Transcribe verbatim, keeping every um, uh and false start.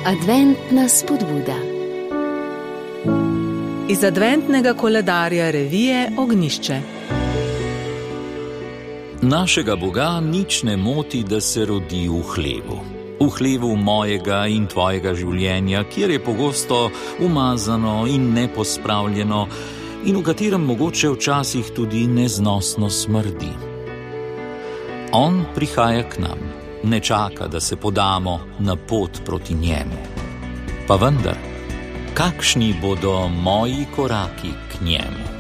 Adventna spodbuda. Iz adventnega koledarja revije Ognjišče. Našega Boga nič ne moti, da se rodi v hlevu. V hlevu mojega in tvojega življenja, kjer je pogosto umazano in nepospravljeno in v katerem mogoče včasih tudi neznosno smrdi. On prihaja k nam, ne čaka, da se podamo na pot proti njemu. Pa vendar, kakšni bodo moji koraki k njemu?